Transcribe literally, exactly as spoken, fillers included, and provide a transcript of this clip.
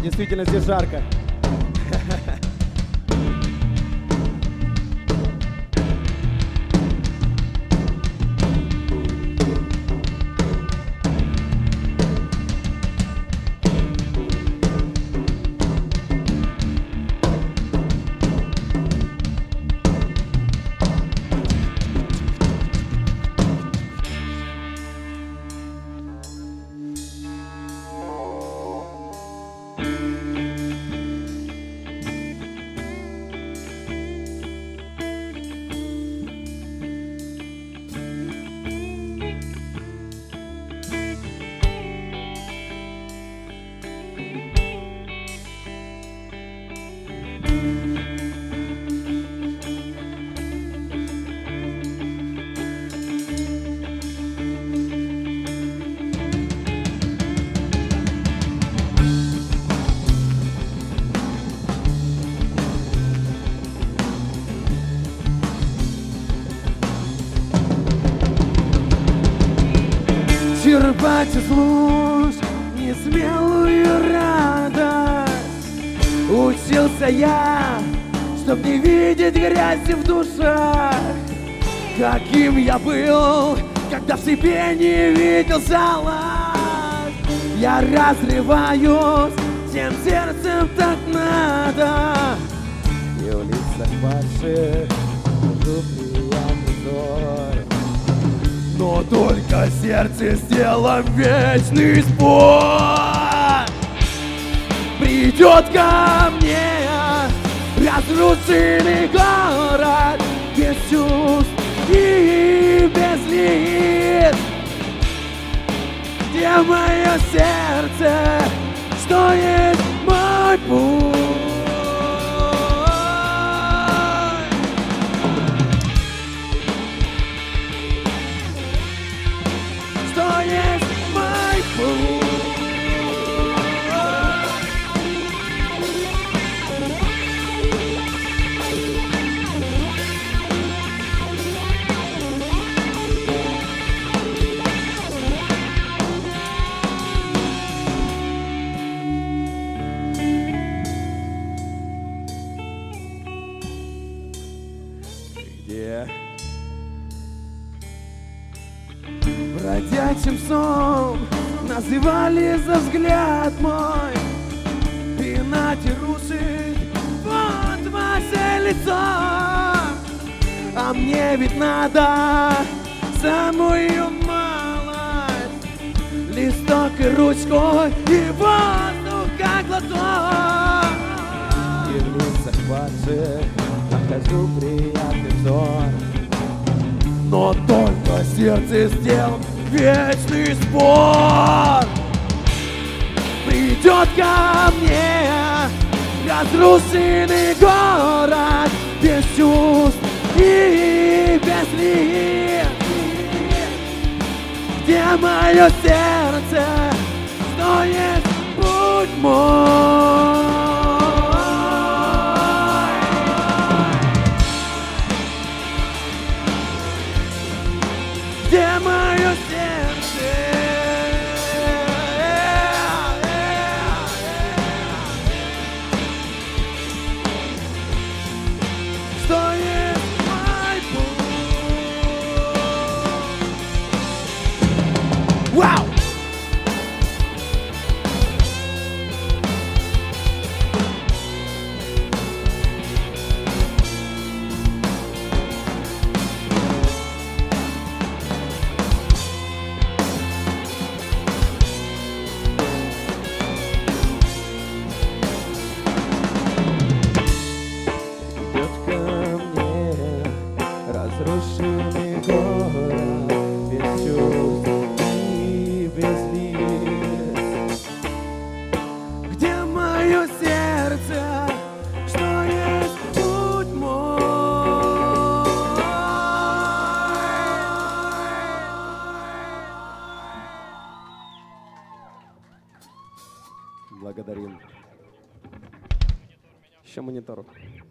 действительно здесь жарко. Черпать из луж несмелую радость. Учился я, чтоб не видеть грязи в душах. Каким я был, когда в себе не видел зала. Я разрываюсь всем сердцем, так надо. И в лицах ваших вижу приятный взор. Но только сердце сделаем вечный спор. Придет ко мне разрушенный город, без чувств и без лиц. Где мое сердце, что есть мой путь? Что есть мой путь? Где? Бродячим сном называли за взгляд мой. Пинать рушит вот ваше лицо. А мне ведь надо самую малость. Листок и ручку, и воздух как глоток. И в лицах ваших нахожу приятный взор. Но только сердце сделал вечный спор. Придет ко мне разрушенный город, без чувств и без лиц. Где мое сердце, что есть путь мой? Где мое сердце? Что есть мой путь? Вау! Разрушенный город, без чувств и без лиц. Где мое сердце, что есть путь мой? Благодарим. Еще монитору.